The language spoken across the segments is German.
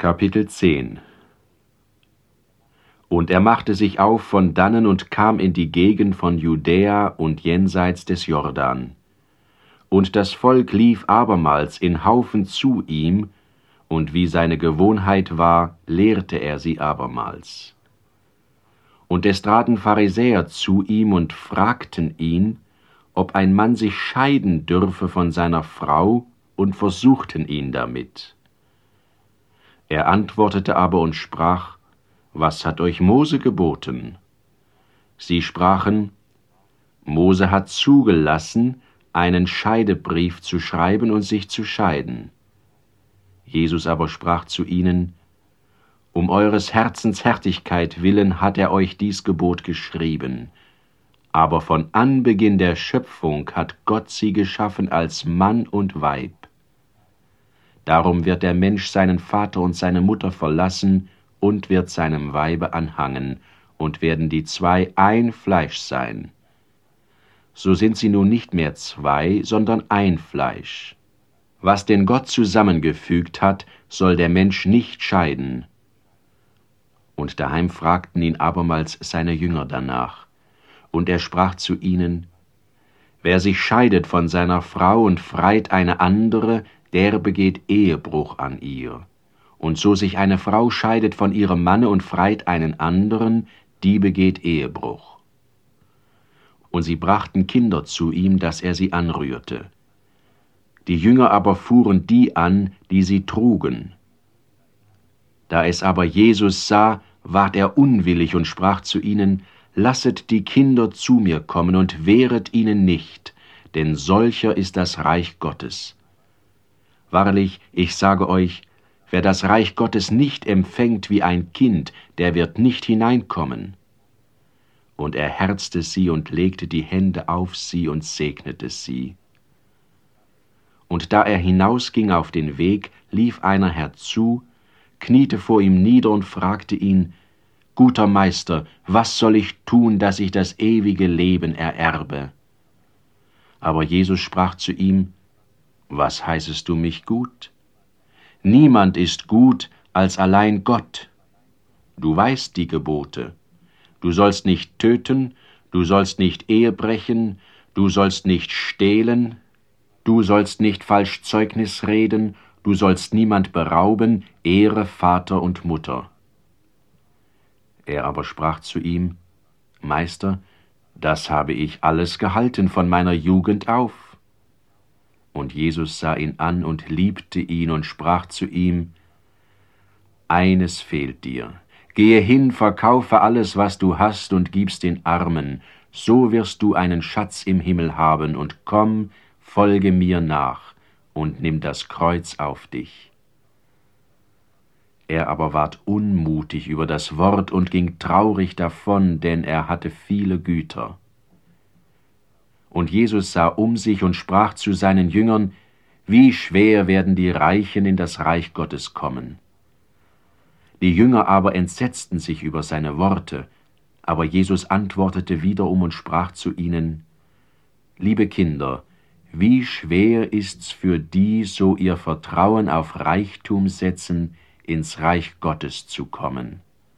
Kapitel 10. Und er machte sich auf von dannen und kam in die Gegend von Judäa und jenseits des Jordan. Und das Volk lief abermals in Haufen zu ihm, und wie seine Gewohnheit war, lehrte er sie abermals. Und es traten Pharisäer zu ihm und fragten ihn, ob ein Mann sich scheiden dürfe von seiner Frau, und versuchten ihn damit. Er antwortete aber und sprach: Was hat euch Mose geboten? Sie sprachen: Mose hat zugelassen, einen Scheidebrief zu schreiben und sich zu scheiden. Jesus aber sprach zu ihnen: Um eures Herzens Härtigkeit willen hat er euch dies Gebot geschrieben. Aber von Anbeginn der Schöpfung hat Gott sie geschaffen als Mann und Weib. Darum wird der Mensch seinen Vater und seine Mutter verlassen und wird seinem Weibe anhangen, und werden die zwei ein Fleisch sein. So sind sie nun nicht mehr zwei, sondern ein Fleisch. Was denn Gott zusammengefügt hat, soll der Mensch nicht scheiden. Und daheim fragten ihn abermals seine Jünger danach. Und er sprach zu ihnen: Wer sich scheidet von seiner Frau und freit eine andere, der begeht Ehebruch an ihr. Und so sich eine Frau scheidet von ihrem Manne und freit einen anderen, die begeht Ehebruch. Und sie brachten Kinder zu ihm, dass er sie anrührte. Die Jünger aber fuhren die an, die sie trugen. Da es aber Jesus sah, ward er unwillig und sprach zu ihnen: Lasset die Kinder zu mir kommen und wehret ihnen nicht, denn solcher ist das Reich Gottes. Wahrlich, ich sage euch, wer das Reich Gottes nicht empfängt wie ein Kind, der wird nicht hineinkommen. Und er herzte sie und legte die Hände auf sie und segnete sie. Und da er hinausging auf den Weg, lief einer herzu, kniete vor ihm nieder und fragte ihn: Guter Meister, was soll ich tun, dass ich das ewige Leben ererbe? Aber Jesus sprach zu ihm: Was heißest du mich gut? Niemand ist gut als allein Gott. Du weißt die Gebote. Du sollst nicht töten, du sollst nicht Ehe brechen, du sollst nicht stehlen, du sollst nicht falsch Zeugnis reden, du sollst niemand berauben, ehre Vater und Mutter. Er aber sprach zu ihm: Meister, das habe ich alles gehalten von meiner Jugend auf. Und Jesus sah ihn an und liebte ihn und sprach zu ihm: Eines fehlt dir. Gehe hin, verkaufe alles, was du hast, und gib's den Armen. So wirst du einen Schatz im Himmel haben, und komm, folge mir nach, und nimm das Kreuz auf dich. Er aber ward unmutig über das Wort und ging traurig davon, denn er hatte viele Güter. Und Jesus sah um sich und sprach zu seinen Jüngern: Wie schwer werden die Reichen in das Reich Gottes kommen. Die Jünger aber entsetzten sich über seine Worte, aber Jesus antwortete wiederum und sprach zu ihnen: Liebe Kinder, wie schwer ist's für die, so ihr Vertrauen auf Reichtum setzen, ins Reich Gottes zu kommen.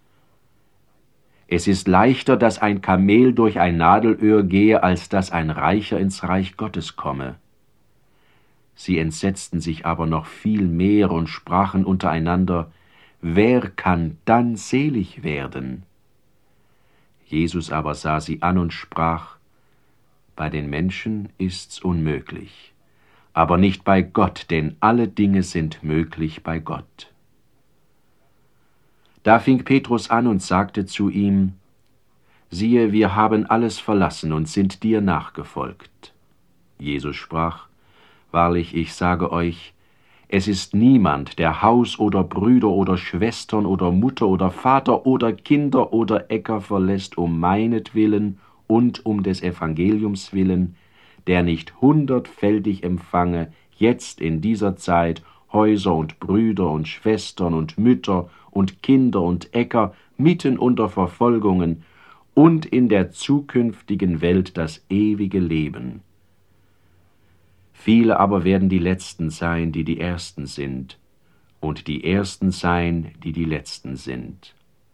Es ist leichter, dass ein Kamel durch ein Nadelöhr gehe, als dass ein Reicher ins Reich Gottes komme. Sie entsetzten sich aber noch viel mehr und sprachen untereinander: Wer kann dann selig werden? Jesus aber sah sie an und sprach: Bei den Menschen ist's unmöglich, aber nicht bei Gott, denn alle Dinge sind möglich bei Gott. Da fing Petrus an und sagte zu ihm: Siehe, wir haben alles verlassen und sind dir nachgefolgt. Jesus sprach: Wahrlich, ich sage euch, es ist niemand, der Haus oder Brüder oder Schwestern oder Mutter oder Vater oder Kinder oder Äcker verlässt um meinetwillen und um des Evangeliums willen, der nicht 100-fältig empfange, jetzt in dieser Zeit, Häuser und Brüder und Schwestern und Mütter und Kinder und Äcker mitten unter Verfolgungen und in der zukünftigen Welt das ewige Leben. Viele aber werden die Letzten sein, die die Ersten sind, und die Ersten sein, die die Letzten sind.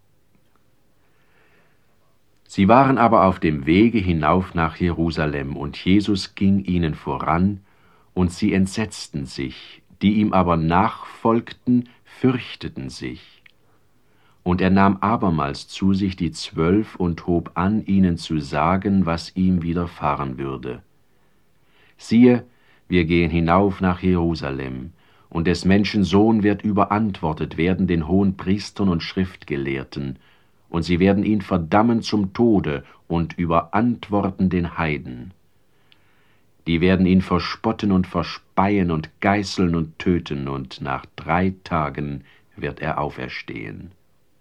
Sie waren aber auf dem Wege hinauf nach Jerusalem, und Jesus ging ihnen voran, und sie entsetzten sich, die ihm aber nachfolgten, fürchteten sich. Und er nahm abermals zu sich die 12 und hob an, ihnen zu sagen, was ihm widerfahren würde. Siehe, wir gehen hinauf nach Jerusalem, und des Menschen Sohn wird überantwortet werden den Hohenpriestern und Schriftgelehrten, und sie werden ihn verdammen zum Tode und überantworten den Heiden. Die werden ihn verspotten und verspeien und geißeln und töten, und nach 3 Tagen wird er auferstehen.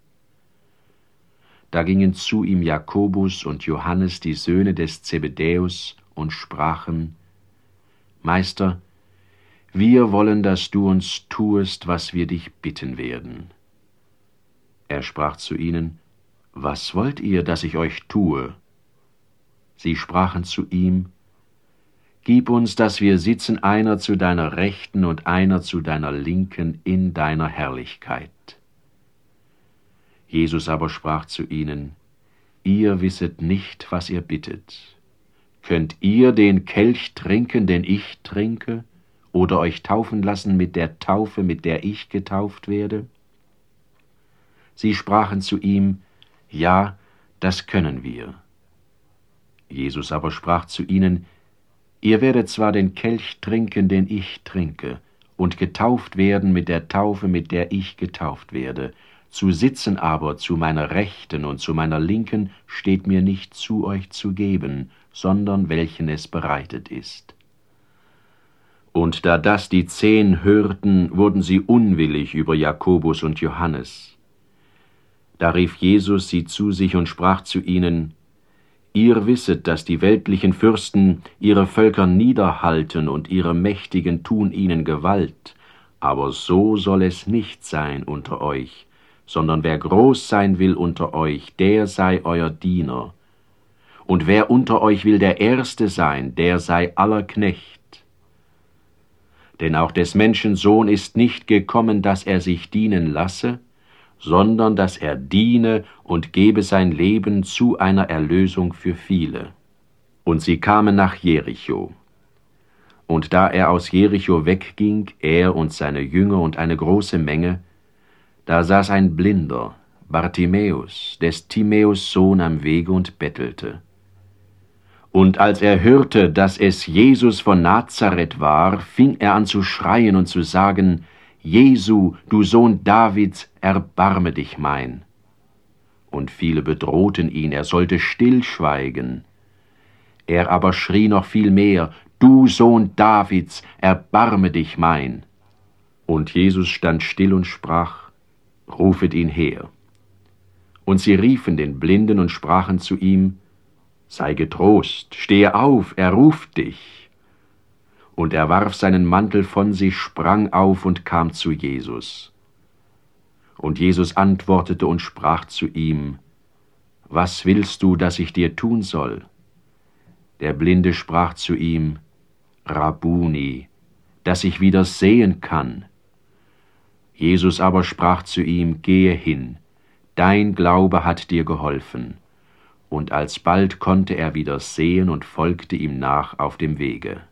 Da gingen zu ihm Jakobus und Johannes, die Söhne des Zebedäus, und sprachen: Meister, wir wollen, dass du uns tuest, was wir dich bitten werden. Er sprach zu ihnen: Was wollt ihr, dass ich euch tue? Sie sprachen zu ihm: Gib uns, dass wir sitzen, einer zu deiner Rechten und einer zu deiner Linken in deiner Herrlichkeit. Jesus aber sprach zu ihnen: Ihr wisset nicht, was ihr bittet. Könnt ihr den Kelch trinken, den ich trinke, oder euch taufen lassen mit der Taufe, mit der ich getauft werde? Sie sprachen zu ihm: Ja, das können wir. Jesus aber sprach zu ihnen: Ihr werdet zwar den Kelch trinken, den ich trinke, und getauft werden mit der Taufe, mit der ich getauft werde. Zu sitzen aber zu meiner Rechten und zu meiner Linken steht mir nicht zu, euch zu geben, sondern welchen es bereitet ist. Und da das die 10 hörten, wurden sie unwillig über Jakobus und Johannes. Da rief Jesus sie zu sich und sprach zu ihnen: Ihr wisset, dass die weltlichen Fürsten ihre Völker niederhalten und ihre Mächtigen tun ihnen Gewalt, aber so soll es nicht sein unter euch, sondern wer groß sein will unter euch, der sei euer Diener. Und wer unter euch will der Erste sein, der sei aller Knecht. Denn auch des Menschen Sohn ist nicht gekommen, dass er sich dienen lasse, sondern dass er diene und gebe sein Leben zu einer Erlösung für viele. Und sie kamen nach Jericho. Und da er aus Jericho wegging, er und seine Jünger und eine große Menge, da saß ein Blinder, Bartimäus, des Timäus Sohn, am Wege und bettelte. Und als er hörte, dass es Jesus von Nazareth war, fing er an zu schreien und zu sagen: Jesu, du Sohn Davids, erbarme dich mein. Und viele bedrohten ihn, er sollte stillschweigen. Er aber schrie noch viel mehr: Du Sohn Davids, erbarme dich mein. Und Jesus stand still und sprach: Rufet ihn her. Und sie riefen den Blinden und sprachen zu ihm: Sei getrost, stehe auf, er ruft dich. Und er warf seinen Mantel von sich, sprang auf und kam zu Jesus. Und Jesus antwortete und sprach zu ihm: Was willst du, dass ich dir tun soll? Der Blinde sprach zu ihm: Rabbuni, dass ich wieder sehen kann. Jesus aber sprach zu ihm: Gehe hin, dein Glaube hat dir geholfen. Und alsbald konnte er wieder sehen und folgte ihm nach auf dem Wege.